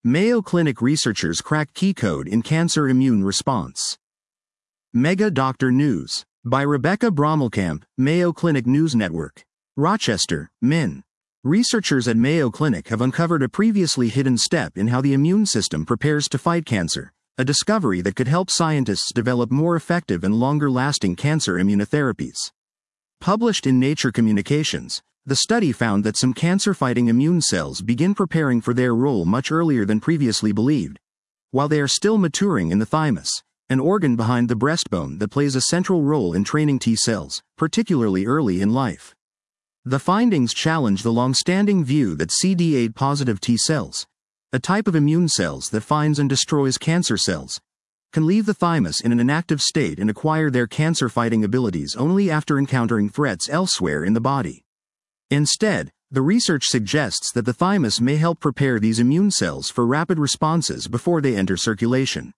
Mayo Clinic researchers crack key code in cancer immune response. Mega Doctor News. By Rebecca Brommelkamp, Mayo Clinic News Network. Rochester, Min. Researchers at Mayo Clinic have uncovered a previously hidden step in how the immune system prepares to fight cancer, a discovery that could help scientists develop more effective and longer-lasting cancer immunotherapies. Published in Nature Communications, the study found that some cancer-fighting immune cells begin preparing for their role much earlier than previously believed, while they are still maturing in the thymus, an organ behind the breastbone that plays a central role in training T cells, particularly early in life. The findings challenge the long-standing view that CD8-positive T cells, a type of immune cells that finds and destroys cancer cells, can leave the thymus in an inactive state and acquire their cancer-fighting abilities only after encountering threats elsewhere in the body. Instead, the research suggests that the thymus may help prepare these immune cells for rapid responses before they enter circulation.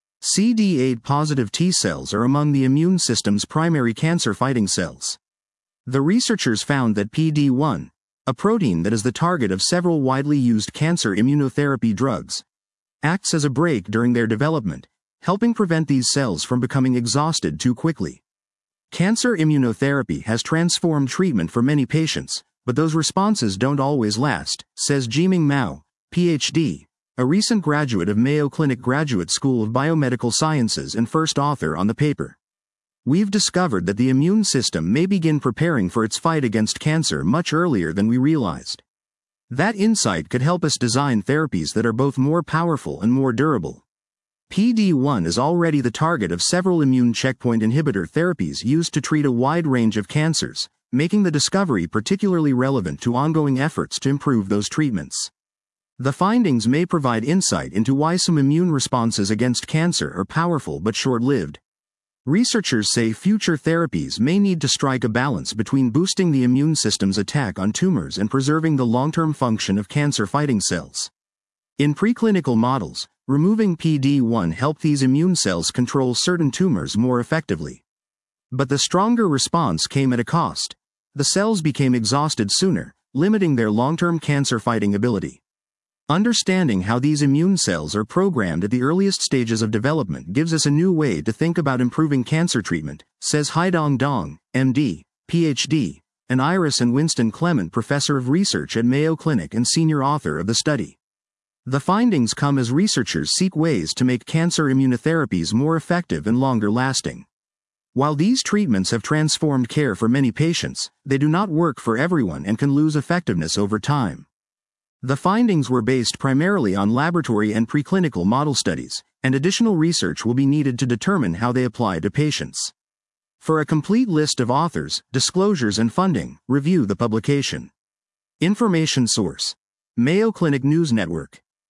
CD8-positive T cells are among the immune system's primary cancer-fighting cells. The researchers found that PD-1, a protein that is the target of several widely used cancer immunotherapy drugs, acts as a brake during their development, helping prevent these cells from becoming exhausted too quickly. Cancer immunotherapy has transformed treatment for many patients, but those responses don't always last, says Jiming Mao, Ph.D., a recent graduate of Mayo Clinic Graduate School of Biomedical Sciences and first author on the paper. We've discovered that the immune system may begin preparing for its fight against cancer much earlier than we realized. That insight could help us design therapies that are both more powerful and more durable. PD-1 is already the target of several immune checkpoint inhibitor therapies used to treat a wide range of cancers, making the discovery particularly relevant to ongoing efforts to improve those treatments. The findings may provide insight into why some immune responses against cancer are powerful but short-lived. Researchers say future therapies may need to strike a balance between boosting the immune system's attack on tumors and preserving the long-term function of cancer-fighting cells. In preclinical models, removing PD-1 helped these immune cells control certain tumors more effectively. But the stronger response came at a cost. The cells became exhausted sooner, limiting their long-term cancer-fighting ability. Understanding how these immune cells are programmed at the earliest stages of development gives us a new way to think about improving cancer treatment, says Haidong Dong, MD, PhD, and Iris and Winston Clement Professor of Research at Mayo Clinic and senior author of the study. The findings come as researchers seek ways to make cancer immunotherapies more effective and longer lasting. While these treatments have transformed care for many patients, they do not work for everyone and can lose effectiveness over time. The findings were based primarily on laboratory and preclinical model studies, and additional research will be needed to determine how they apply to patients. For a complete list of authors, disclosures and funding, review the publication. Information source: Mayo Clinic News Network.